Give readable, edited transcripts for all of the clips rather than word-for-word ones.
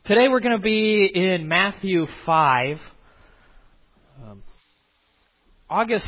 Today we're going to be in Matthew 5, August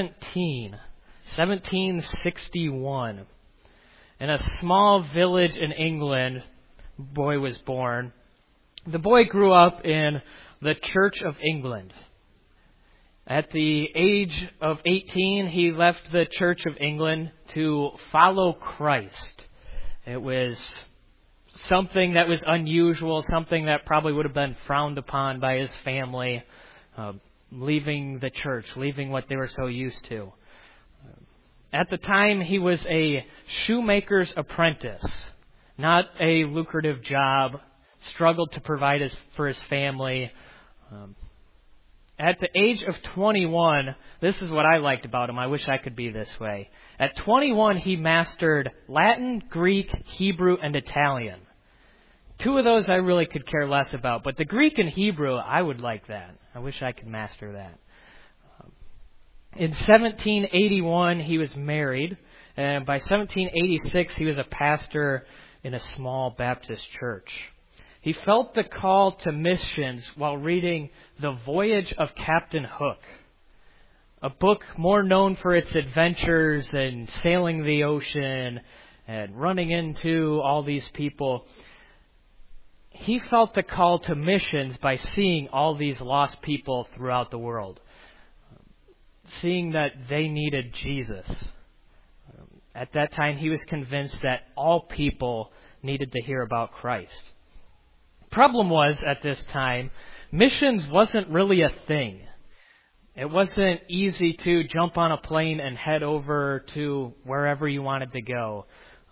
1761. In a small village in England, a boy was born. The boy grew up in the Church of England. At the age of 18, he left the Church of England to follow Christ. It was something that was unusual, something that probably would have been frowned upon by his family, leaving the church, leaving what they were so used to. At the time, he was a shoemaker's apprentice, not a lucrative job, struggled to provide for his family. At the age of 21, this is what I liked about him. I wish I could be this way. At 21, he mastered Latin, Greek, Hebrew, and Italian. Two of those I really could care less about, but the Greek and Hebrew, I would like that. I wish I could master that. In 1781, he was married, and by 1786, he was a pastor in a small Baptist church. He felt the call to missions while reading The Voyage of Captain Hook, a book more known for its adventures and sailing the ocean and running into all these people. He felt the call to missions by seeing all these lost people throughout the world, seeing that they needed Jesus. At that time, he was convinced that all people needed to hear about Christ. Problem was, at this time, missions wasn't really a thing. It wasn't easy to jump on a plane and head over to wherever you wanted to go.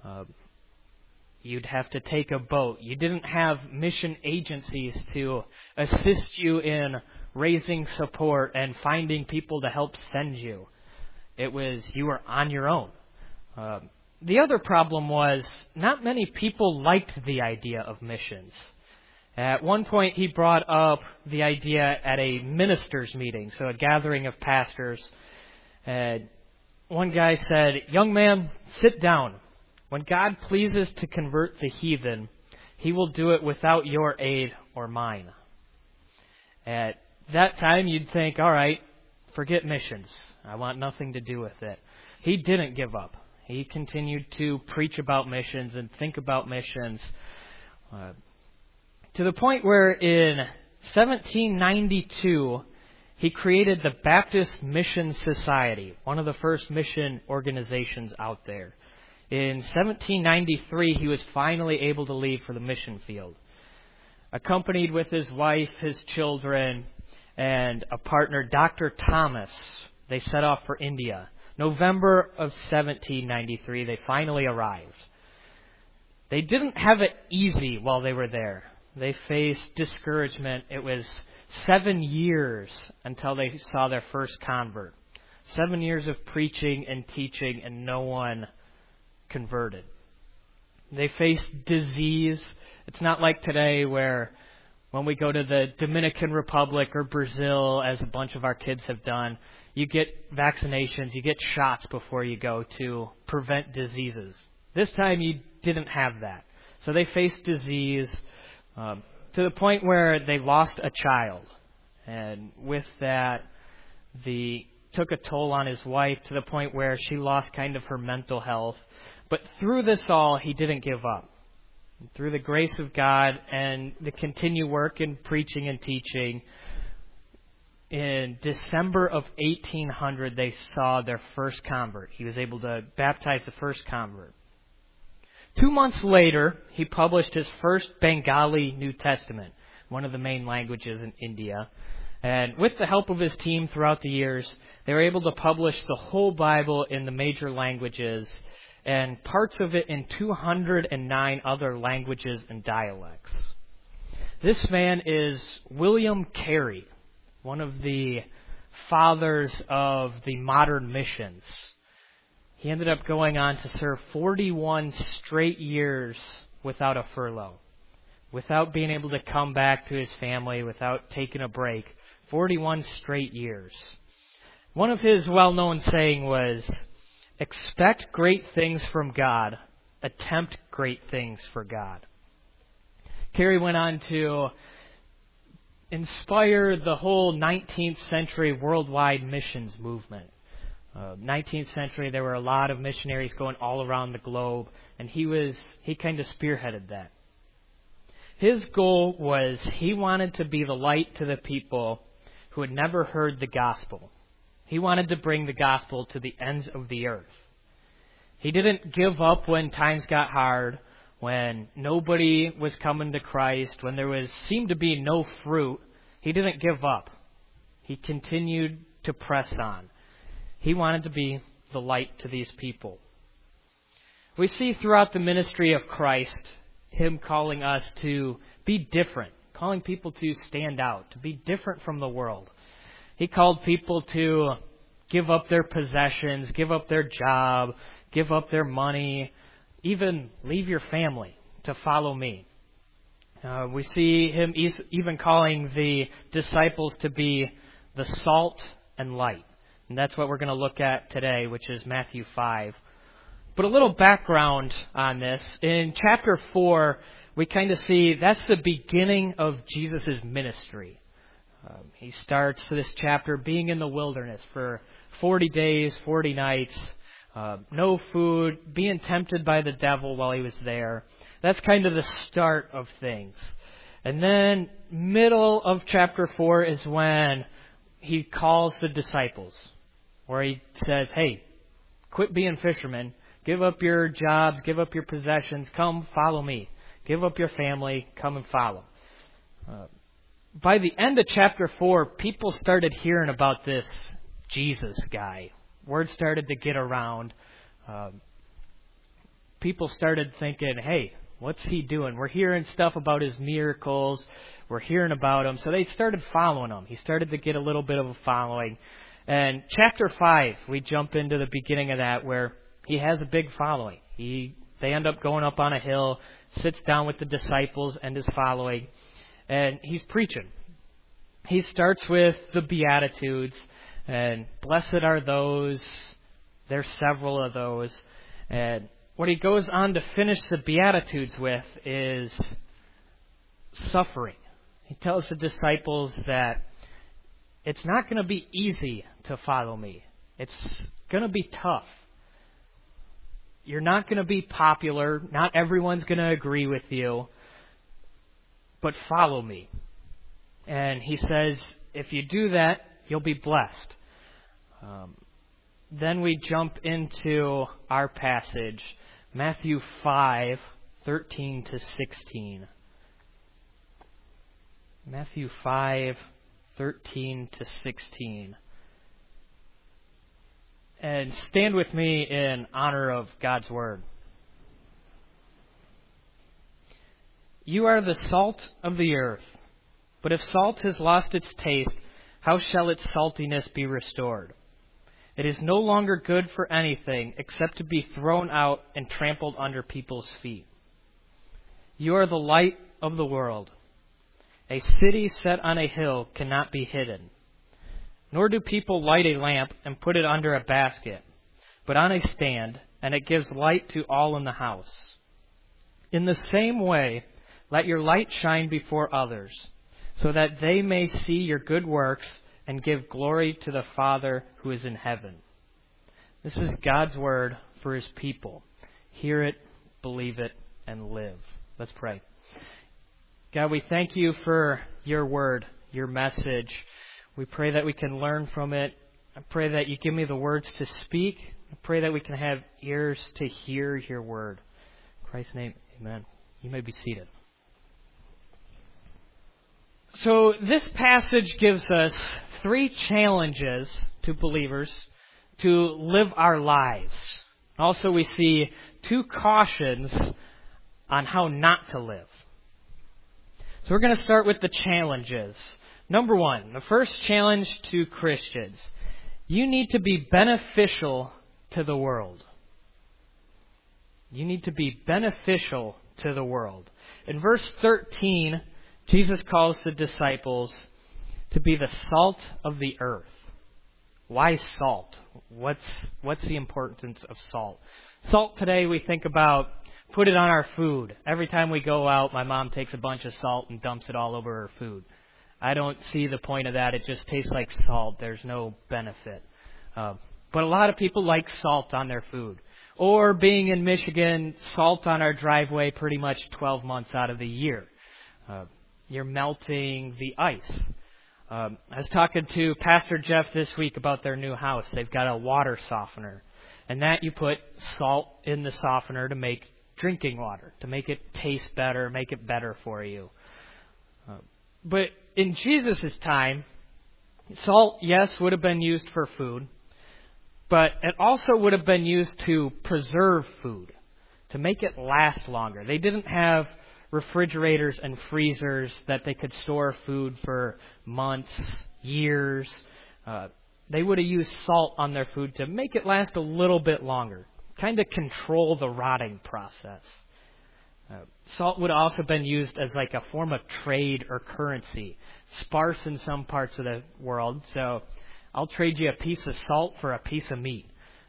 You'd have to take a boat. You didn't have mission agencies to assist you in raising support and finding people to help send you. It was, you were on your own. The other problem was, not many people liked the idea of missions. At one point, he brought up the idea at a ministers' meeting, so a gathering of pastors. One guy said, "Young man, sit down. When God pleases to convert the heathen, He will do it without your aid or mine." At that time, you'd think, all right, forget missions. I want nothing to do with it. He didn't give up. He continued to preach about missions and think about missions, to the point where in 1792, he created the Baptist Mission Society, one of the first mission organizations out there. In 1793, he was finally able to leave for the mission field. Accompanied with his wife, his children, and a partner, Dr. Thomas, they set off for India. November of 1793, they finally arrived. They didn't have it easy while they were there. They faced discouragement. It was 7 years until they saw their first convert. 7 years of preaching and teaching, and no one converted. They faced disease. It's not like today where when we go to the Dominican Republic or Brazil, as a bunch of our kids have done, you get vaccinations, you get shots before you go to prevent diseases. This time you didn't have that. So they faced disease to the point where they lost a child. And with that, took a toll on his wife to the point where she lost kind of her mental health. But through this all, he didn't give up. Through the grace of God and the continued work in preaching and teaching, in December of 1800, they saw their first convert. He was able to baptize the first convert. 2 months later, he published his first Bengali New Testament, one of the main languages in India. And with the help of his team throughout the years, they were able to publish the whole Bible in the major languages and parts of it in 209 other languages and dialects. This man is William Carey, one of the fathers of the modern missions. He ended up going on to serve 41 straight years without a furlough, without being able to come back to his family, without taking a break. 41 straight years. One of his well-known saying was, "Expect great things from God, attempt great things for God." Carey went on to inspire the whole 19th century worldwide missions movement. 19th century, there were a lot of missionaries going all around the globe, and he kind of spearheaded that. His goal was he wanted to be the light to the people who had never heard the gospel. He wanted to bring the gospel to the ends of the earth. He didn't give up when times got hard, when nobody was coming to Christ, when there seemed to be no fruit. He didn't give up. He continued to press on. He wanted to be the light to these people. We see throughout the ministry of Christ Him calling us to be different, calling people to stand out, to be different from the world. He called people to give up their possessions, give up their job, give up their money, even leave your family to follow me. We see Him even calling the disciples to be the salt and light. And that's what we're going to look at today, which is Matthew 5. But a little background on this. In chapter 4, we kind of see that's the beginning of Jesus' ministry. He starts this chapter being in the wilderness for 40 days, 40 nights, no food, being tempted by the devil while He was there. That's kind of the start of things. And then middle of chapter 4 is when He calls the disciples, where He says, hey, quit being fishermen. Give up your jobs, give up your possessions, come follow me. Give up your family, come and follow. By the end of chapter 4, people started hearing about this Jesus guy. Word started to get around. People started thinking, hey, what's he doing? We're hearing stuff about his miracles. We're hearing about him. So they started following him. He started to get a little bit of a following. And chapter 5, we jump into the beginning of that where he has a big following. They end up going up on a hill, sits down with the disciples and his following, and he's preaching. He starts with the Beatitudes, and blessed are those. There's several of those. And what he goes on to finish the Beatitudes with is suffering. He tells the disciples that it's not going to be easy to follow me. It's going to be tough. You're not going to be popular. Not everyone's going to agree with you. But follow me. And he says, if you do that, you'll be blessed. Then we jump into our passage, Matthew 5, 13 to 16. Matthew 5, 13 to 16. And stand with me in honor of God's Word. You are the salt of the earth. But if salt has lost its taste, how shall its saltiness be restored? It is no longer good for anything except to be thrown out and trampled under people's feet. You are the light of the world. A city set on a hill cannot be hidden. Nor do people light a lamp and put it under a basket, but on a stand, and it gives light to all in the house. In the same way, let your light shine before others, so that they may see your good works and give glory to the Father who is in heaven. This is God's word for His people. Hear it, believe it, and live. Let's pray. God, we thank You for Your word, Your message. We pray that we can learn from it. I pray that You give me the words to speak. I pray that we can have ears to hear Your word. In Christ's name, amen. You may be seated. So this passage gives us 3 challenges to believers to live our lives. Also, we see 2 cautions on how not to live. So we're going to start with the challenges. Number 1, the first challenge to Christians. You need to be beneficial to the world. You need to be beneficial to the world. In verse 13, Jesus calls the disciples to be the salt of the earth. Why salt? What's the importance of salt? Salt today we think about put it on our food. Every time we go out, my mom takes a bunch of salt and dumps it all over her food. I don't see the point of that. It just tastes like salt. There's no benefit. But a lot of people like salt on their food. Or being in Michigan, salt on our driveway pretty much 12 months out of the year. You're melting the ice. I was talking to Pastor Jeff this week about their new house. They've got a water softener. And that you put salt in the softener to make drinking water, to make it taste better, make it better for you. But in Jesus' time, salt, yes, would have been used for food, but it also would have been used to preserve food, to make it last longer. They didn't have refrigerators and freezers that they could store food for months, years. They would have used salt on their food to make it last a little bit longer, kind of control the rotting process. Salt would have also been used as like a form of trade or currency, sparse in some parts of the world. So I'll trade you a piece of salt for a piece of meat.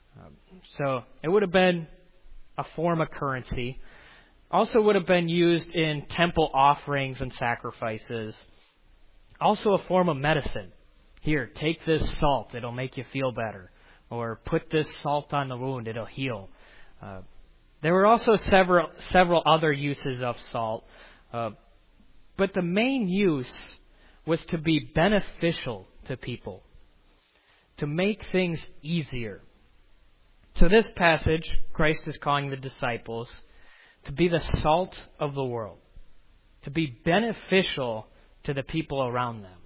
So it would have been a form of currency. Also would have been used in temple offerings and sacrifices. Also a form of medicine. Here, take this salt. It'll make you feel better. Or put this salt on the wound. It'll heal. There were also several other uses of salt. But the main use was to be beneficial to people. To make things easier. So this passage, Christ is calling the disciples to be the salt of the world. To be beneficial to the people around them.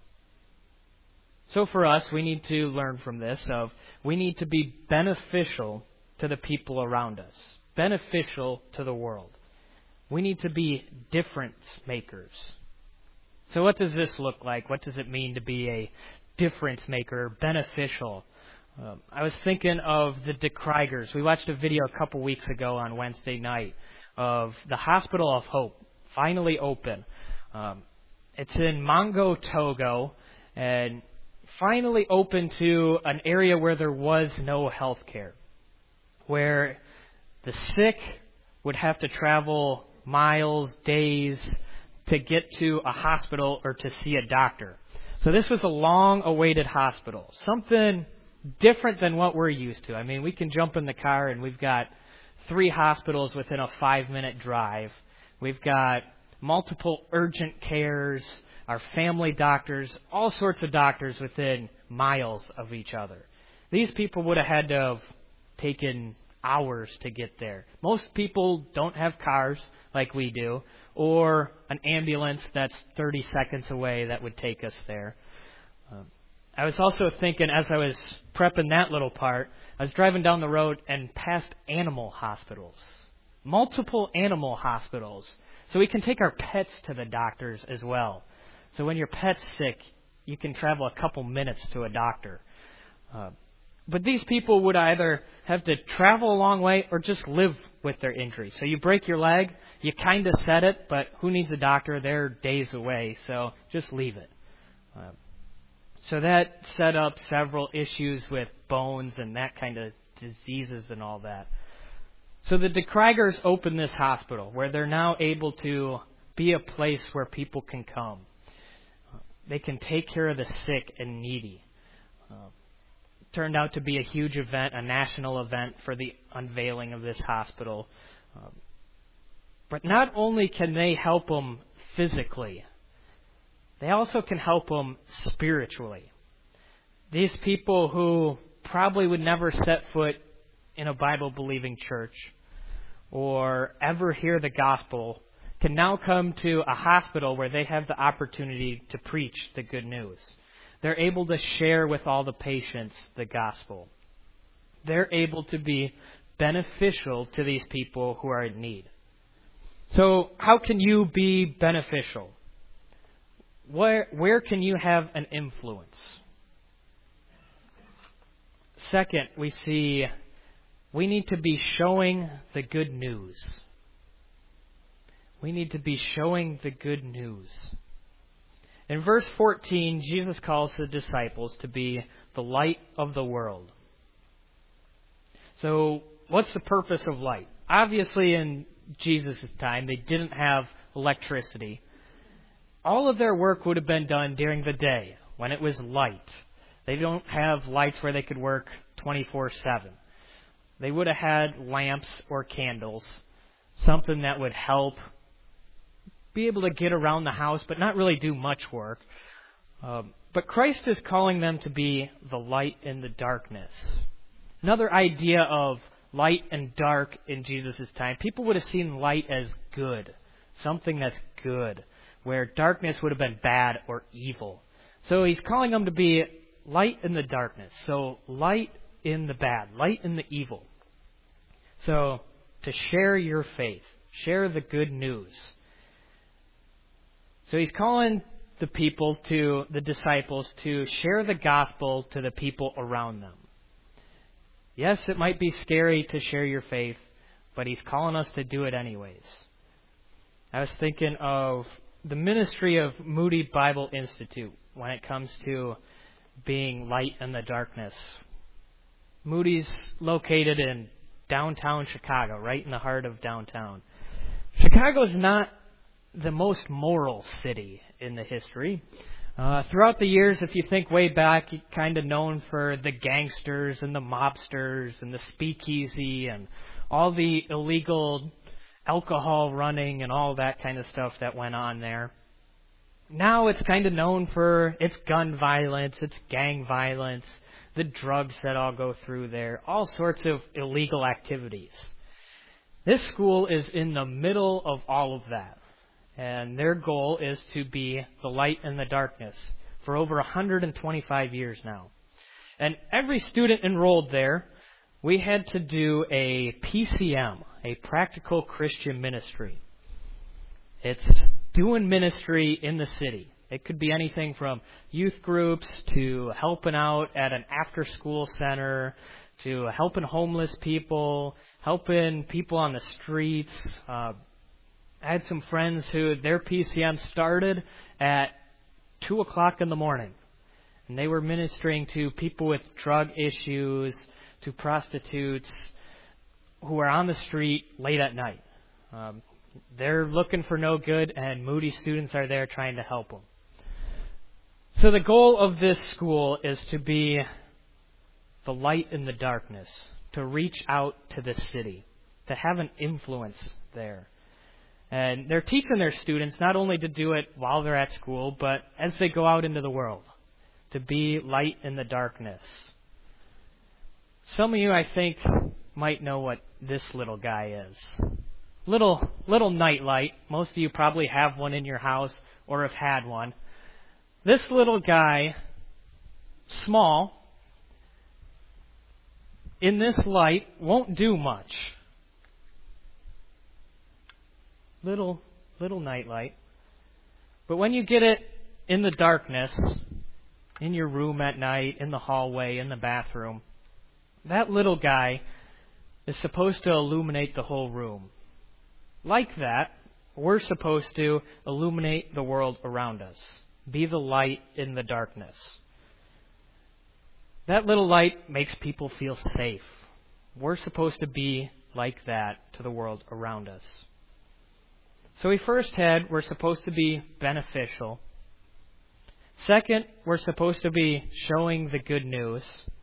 So for us, we need to learn from this we need to be beneficial to the people around us. Beneficial to the world. We need to be difference makers. So what does this look like? What does it mean to be a difference maker, beneficial? I was thinking of the DeKruigers. We watched a video a couple weeks ago on Wednesday night of the Hospital of Hope, finally open. It's in Mongo, Togo, and finally open to an area where there was no health care, where the sick would have to travel miles, days to get to a hospital or to see a doctor. So this was a long-awaited hospital, something different than what we're used to. I mean, we can jump in the car and we've got 3 hospitals within a 5-minute drive. We've got multiple urgent cares, our family doctors, all sorts of doctors within miles of each other. These people would have had to have taken hours to get there. Most people don't have cars like we do, or an ambulance that's 30 seconds away that would take us there. I was also thinking, as I was prepping that little part, I was driving down the road and passed animal hospitals. Multiple animal hospitals. So we can take our pets to the doctors as well. So when your pet's sick, you can travel a couple minutes to a doctor. But these people would either have to travel a long way or just live with their injury. So you break your leg, you kind of set it, but who needs a doctor? They're days away, so just leave it. So that set up several issues with bones and that kind of diseases and all that. So the DeKruigers opened this hospital where they're now able to be a place where people can come. They can take care of the sick and needy. Turned out to be a huge event, a national event for the unveiling of this hospital. But not only can they help them physically, they also can help them spiritually. These people who probably would never set foot in a Bible-believing church or ever hear the gospel can now come to a hospital where they have the opportunity to preach the good news. They're able to share with all the patients the gospel. They're able to be beneficial to these people who are in need. So how can you be beneficial? Where can you have an influence? Second, we see we need to be showing the good news. We need to be showing the good news. In verse 14, Jesus calls the disciples to be the light of the world. So, what's the purpose of light? Obviously, in Jesus' time, they didn't have electricity. All of their work would have been done during the day when it was light. They don't have lights where they could work 24/7. They would have had lamps or candles, something that would help be able to get around the house but not really do much work. But Christ is calling them to be the light in the darkness. Another idea of light and dark in Jesus' time, people would have seen light as good, something that's good, where darkness would have been bad or evil. So he's calling them to be light in the darkness. So light in the bad, light in the evil. So to share your faith, share the good news. So he's calling the disciples to share the gospel to the people around them. Yes, it might be scary to share your faith, but he's calling us to do it anyways. I was thinking of the ministry of Moody Bible Institute when it comes to being light in the darkness. Moody's located in downtown Chicago, right in the heart of downtown. Chicago's not the most moral city in the history. Throughout the years, if you think way back, it's kind of known for the gangsters and the mobsters and the speakeasy and all the illegal alcohol running and all that kind of stuff that went on there. Now it's kind of known for its gun violence, its gang violence, the drugs that all go through there, all sorts of illegal activities. This school is in the middle of all of that. And their goal is to be the light in the darkness for over 125 years now. And every student enrolled there, we had to do a PCM, a Practical Christian Ministry. It's doing ministry in the city. It could be anything from youth groups to helping out at an after-school center to helping homeless people, helping people on the streets. I had some friends who their PCM started at 2 o'clock in the morning. And they were ministering to people with drug issues, to prostitutes who are on the street late at night. They're looking for no good, and Moody students are there trying to help them. So the goal of this school is to be the light in the darkness, to reach out to the city, to have an influence there. And they're teaching their students not only to do it while they're at school, but as they go out into the world, to be light in the darkness. Some of you, I think, might know what this little guy is. Little night light. Most of you probably have one in your house or have had one. This little guy, small, in this light, won't do much. Little night light. But when you get it in the darkness, in your room at night, in the hallway, in the bathroom, that little guy is supposed to illuminate the whole room. Like that, we're supposed to illuminate the world around us. Be the light in the darkness. That little light makes people feel safe. We're supposed to be like that to the world around us. So we first had, we're supposed to be beneficial. Second, we're supposed to be showing the good news.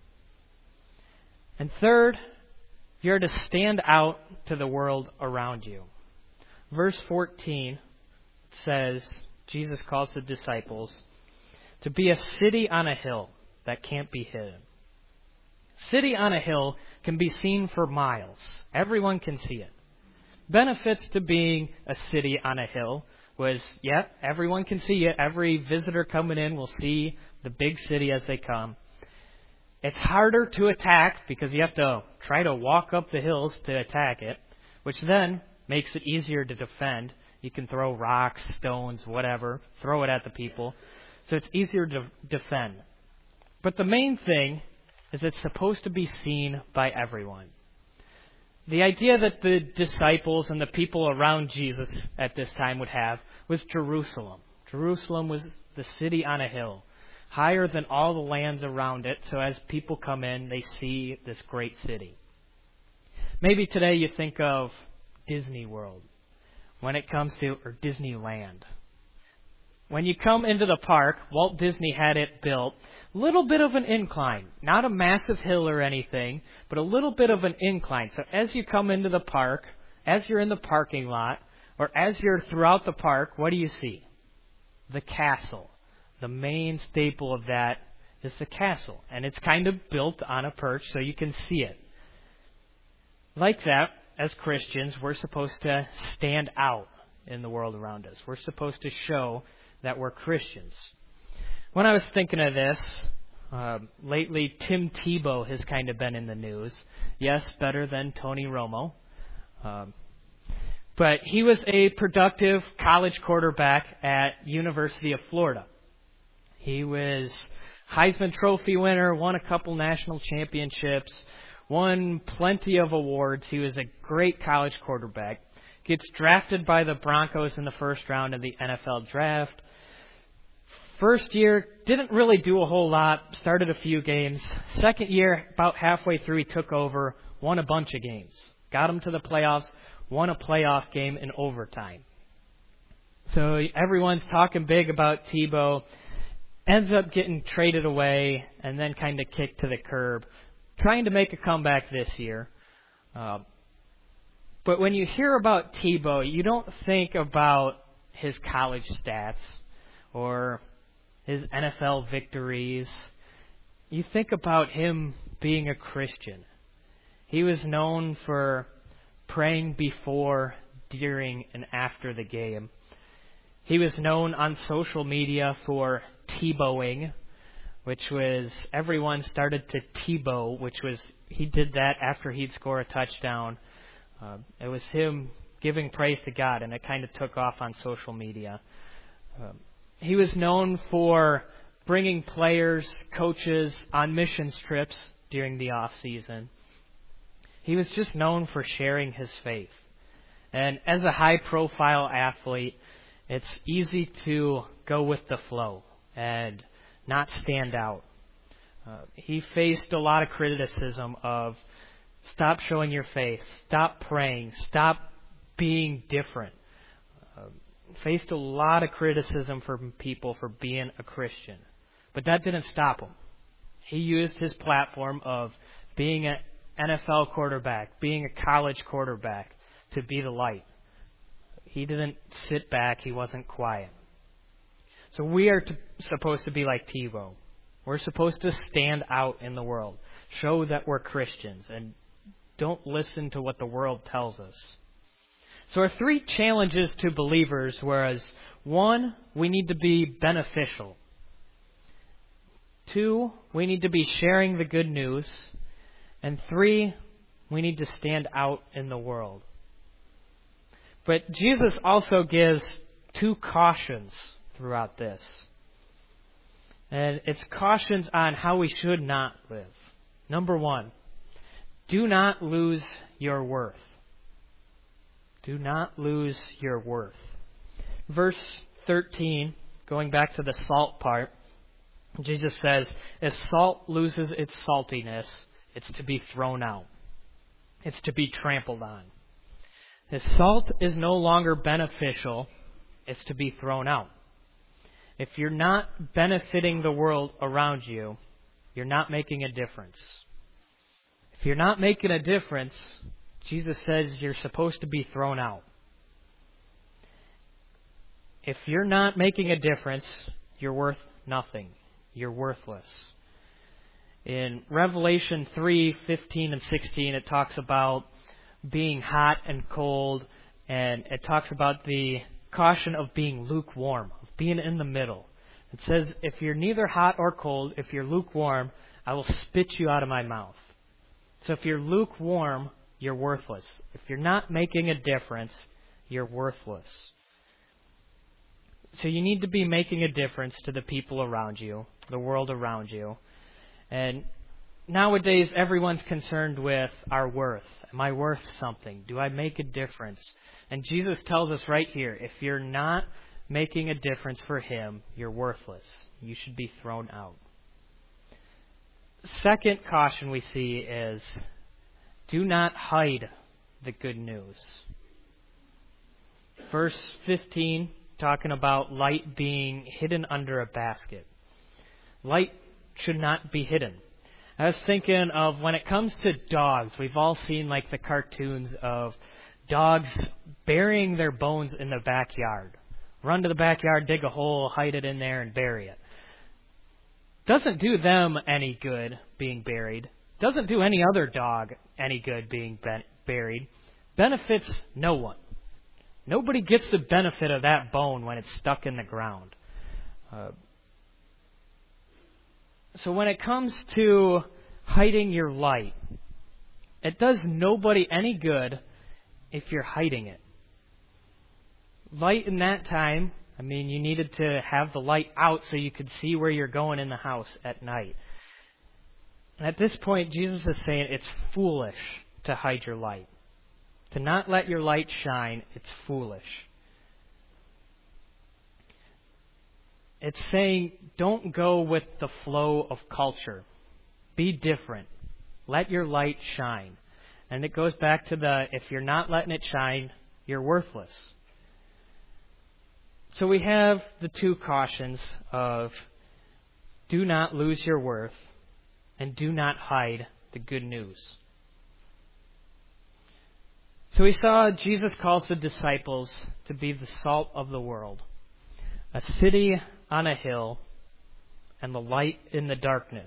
And third, you're to stand out to the world around you. Verse 14 says, Jesus calls the disciples to be a city on a hill that can't be hidden. City on a hill can be seen for miles. Everyone can see it. Benefits to being a city on a hill was, everyone can see it. Every visitor coming in will see the big city as they come. It's harder to attack because you have to try to walk up the hills to attack it, which then makes it easier to defend. You can throw rocks, stones, whatever, throw it at the people. So it's easier to defend. But the main thing is it's supposed to be seen by everyone. The idea that the disciples and the people around Jesus at this time would have was Jerusalem. Jerusalem was the city on a hill, higher than all the lands around it, so as people come in, they see this great city. Maybe today you think of Disney World, when it comes to, or Disneyland. When you come into the park, Walt Disney had it built, a little bit of an incline, not a massive hill or anything, but a little bit of an incline. So as you come into the park, as you're in the parking lot, or as you're throughout the park, what do you see? The castle. The main staple of that is the castle, and it's kind of built on a perch so you can see it. Like that, as Christians, we're supposed to stand out in the world around us. We're supposed to show that we're Christians. When I was thinking of this, lately Tim Tebow has kind of been in the news. Yes, better than Tony Romo. But he was a productive college quarterback at University of Florida. He was Heisman Trophy winner, won a couple national championships, won plenty of awards. He was a great college quarterback. Gets drafted by the Broncos in the first round of the NFL draft. First year, didn't really do a whole lot, started a few games. Second year, about halfway through, he took over, won a bunch of games. Got him to the playoffs, won a playoff game in overtime. So everyone's talking big about Tebow. Ends up getting traded away and then kind of kicked to the curb. Trying to make a comeback this year. But when you hear about Tebow, you don't think about his college stats or his NFL victories. You think about him being a Christian. He was known for praying before, during, and after the game. He was known on social media for Tebowing, which was everyone started to Tebow, which was he did that after he'd score a touchdown. It was him giving praise to God, and it kind of took off on social media. He was known for bringing players, coaches on missions trips during the off season. He was just known for sharing his faith. And as a high-profile athlete, it's easy to go with the flow and not stand out. He faced a lot of criticism of stop showing your faith, stop praying, stop being different. Faced a lot of criticism from people for being a Christian. But that didn't stop him. He used his platform of being an NFL quarterback, being a college quarterback, to be the light. He didn't sit back. He wasn't quiet. So we are supposed to be like Tebow. We're supposed to stand out in the world, show that we're Christians, and don't listen to what the world tells us. So our three challenges to believers were: 1, we need to be beneficial. 2, we need to be sharing the good news. And 3, we need to stand out in the world. But Jesus also gives 2 cautions throughout this. And it's cautions on how we should not live. Number 1, do not lose your worth. Do not lose your worth. Verse 13, going back to the salt part, Jesus says, if salt loses its saltiness, it's to be thrown out. It's to be trampled on. If salt is no longer beneficial, it's to be thrown out. If you're not benefiting the world around you, you're not making a difference. If you're not making a difference, Jesus says you're supposed to be thrown out. If you're not making a difference, you're worth nothing. You're worthless. In Revelation 3:15 and 16, it talks about being hot and cold, and it talks about the caution of being lukewarm, of being in the middle. It says, if you're neither hot or cold, if you're lukewarm, I will spit you out of my mouth. So if you're lukewarm, you're worthless. If you're not making a difference, you're worthless. So you need to be making a difference to the people around you, the world around you. And nowadays, everyone's concerned with our worth. Am I worth something? Do I make a difference? And Jesus tells us right here, if you're not making a difference for Him, you're worthless. You should be thrown out. Second caution we see is, do not hide the good news. Verse 15, talking about light being hidden under a basket. Light should not be hidden. I was thinking of when it comes to dogs, we've all seen like the cartoons of dogs burying their bones in the backyard. Run to the backyard, dig a hole, hide it in there, and bury it. Doesn't do them any good being buried. Doesn't do any other dog any good being buried. Benefits no one. Nobody gets the benefit of that bone when it's stuck in the ground. So when it comes to hiding your light, it does nobody any good if you're hiding it. Light in that time, I mean, you needed to have the light out so you could see where you're going in the house at night. And at this point, Jesus is saying it's foolish to hide your light. To not let your light shine, it's foolish. It's saying don't go with the flow of culture. Be different. Let your light shine. And it goes back to if you're not letting it shine, you're worthless. So we have the two cautions of do not lose your worth and do not hide the good news. So we saw Jesus calls the disciples to be the salt of the world, a city on a hill, and the light in the darkness.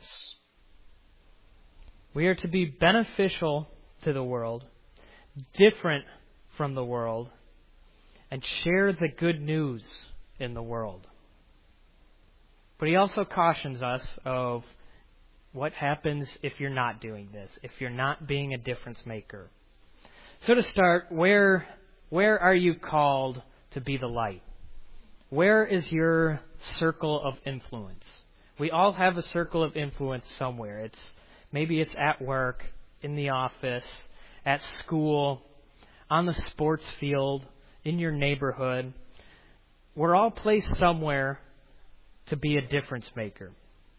We are to be beneficial to the world, different from the world, and share the good news in the world. But he also cautions us of what happens if you're not doing this, if you're not being a difference maker. So to start, where are you called to be the light? Where is your circle of influence? We all have a circle of influence somewhere. Maybe it's at work, in the office, at school, on the sports field, in your neighborhood. We're all placed somewhere to be a difference maker.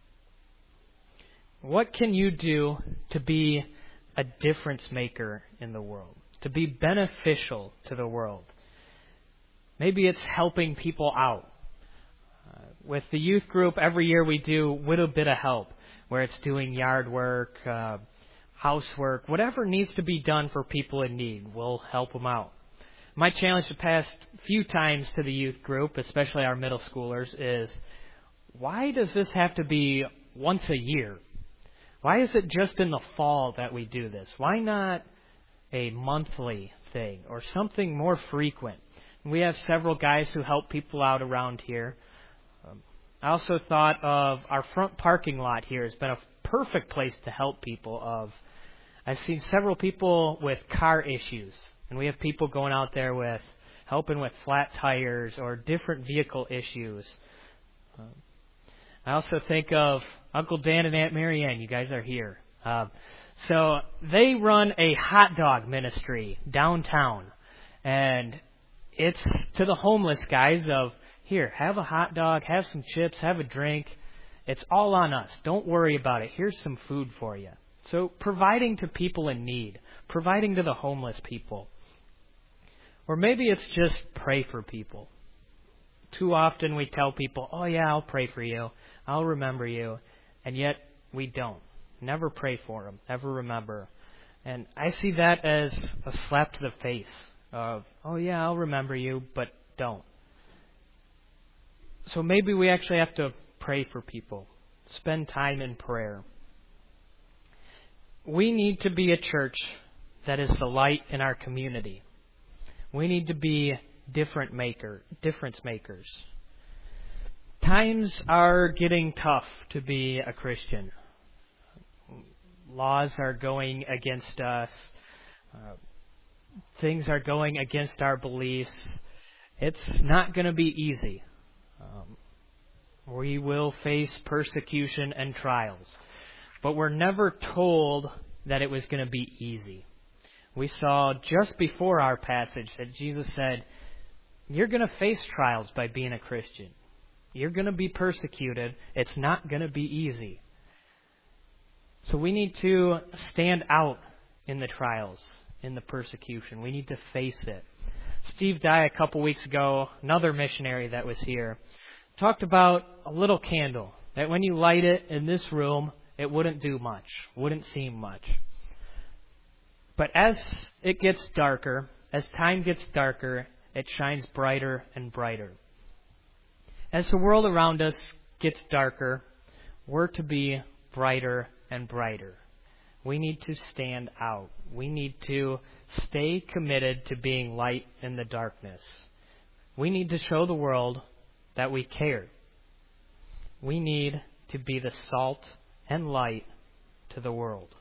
What can you do to be a difference maker in the world? To be beneficial to the world? Maybe it's helping people out. With the youth group, every year we do a little bit of help, where it's doing yard work, housework, whatever needs to be done for people in need. We'll help them out. My challenge the past few times to the youth group, especially our middle schoolers, is why does this have to be once a year? Why is it just in the fall that we do this? Why not a monthly thing or something more frequent? We have several guys who help people out around here. I also thought of our front parking lot here has been a perfect place to help people. I've seen several people with car issues, and we have people going out there with helping with flat tires or different vehicle issues. I also think of Uncle Dan and Aunt Mary Ann. You guys are here. So they run a hot dog ministry downtown, and it's to the homeless guys of, here, have a hot dog, have some chips, have a drink. It's all on us. Don't worry about it. Here's some food for you. So providing to people in need, providing to the homeless people. Or maybe it's just pray for people. Too often we tell people, oh yeah, I'll pray for you, I'll remember you, and yet we don't. Never pray for them, never remember. And I see that as a slap to the face of, oh yeah, I'll remember you, but don't. So maybe we actually have to pray for people, spend time in prayer. We need to be a church that is the light in our community. We need to be difference makers. Times are getting tough to be a Christian. Laws are going against us. Things are going against our beliefs. It's not going to be easy. We will face persecution and trials. But we're never told that it was going to be easy. We saw just before our passage that Jesus said, you're going to face trials by being a Christian. You're going to be persecuted. It's not going to be easy. So we need to stand out in the trials, in the persecution. We need to face it. Steve Dye, a couple weeks ago, another missionary that was here, talked about a little candle, that when you light it in this room, it wouldn't do much, wouldn't seem much. But as it gets darker, as time gets darker, it shines brighter and brighter. As the world around us gets darker, we're to be brighter and brighter. We need to stand out. We need to stay committed to being light in the darkness. We need to show the world that we care. We need to be the salt and light to the world.